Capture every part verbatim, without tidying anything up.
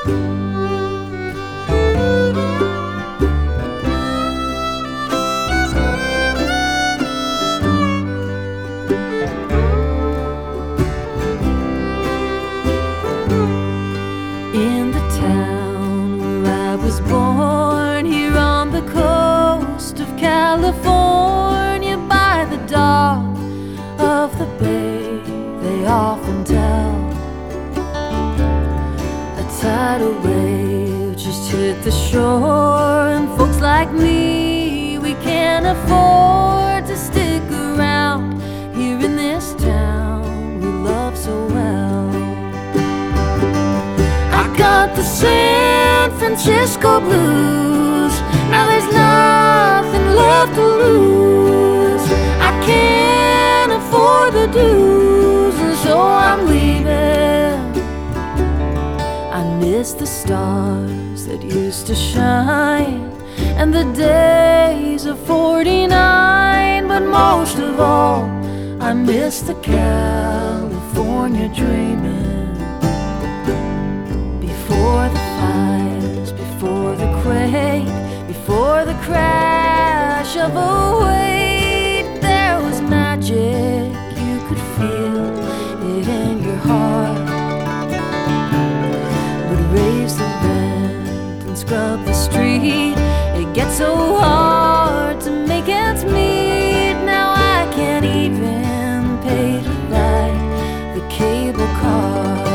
In the town where I was born, here on the coast of California, by the dock of the bay, they often tell a tidal wave just hit the shore, and folks like me, we can't afford to stick around here in this town we love so well. I got the San Francisco blues, now there's nothing left to lose. I can't afford the dues, and so I'm leaving. I miss the stars that used to shine, and the days of forty-nine, but most of all, I miss the California dreaming. Before the fires, before the quake, before the crash of a wave, there was magic, you could feel it in your heart. Would raise the rent and scrub the street, it gets so hard to make ends meet. Now I can't even pay to ride the cable cars.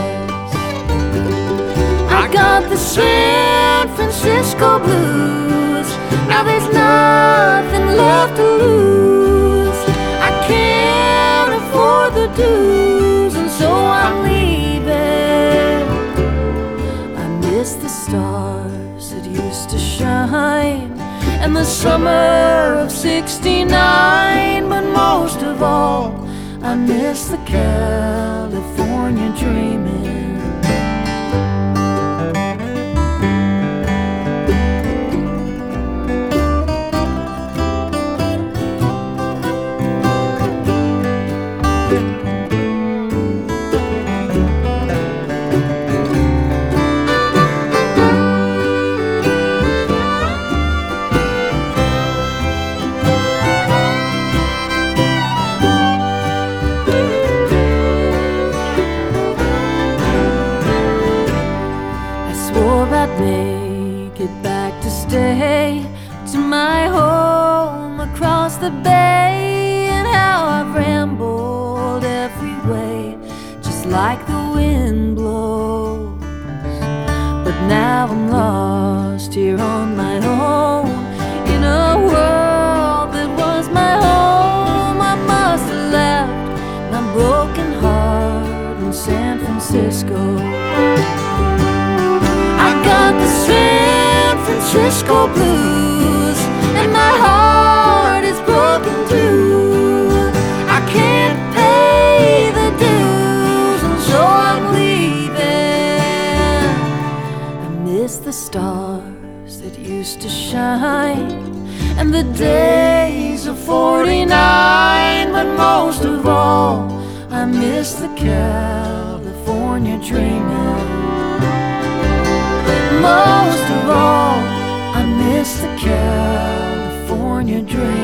I got the San Francisco blues, now there's nothing left to lose. I can't afford the dues, and so I'm leaving. I miss the stars that used to shine, and the summer of sixty-nine, but most of all, I miss the California dreaming. I'd make it back to stay to my home across the bay, and how I've rambled every way just like the wind blows. But now I'm lost here on my own in a world that was my home. I must have left my broken heart in San Francisco. I got the San Francisco blues, and my heart is broken too. I can't pay the dues, and so I'm leaving. I miss the stars that used to shine, and the days of forty-nine, but most of all, I miss the California dreaming. Most of all, I miss the California dream.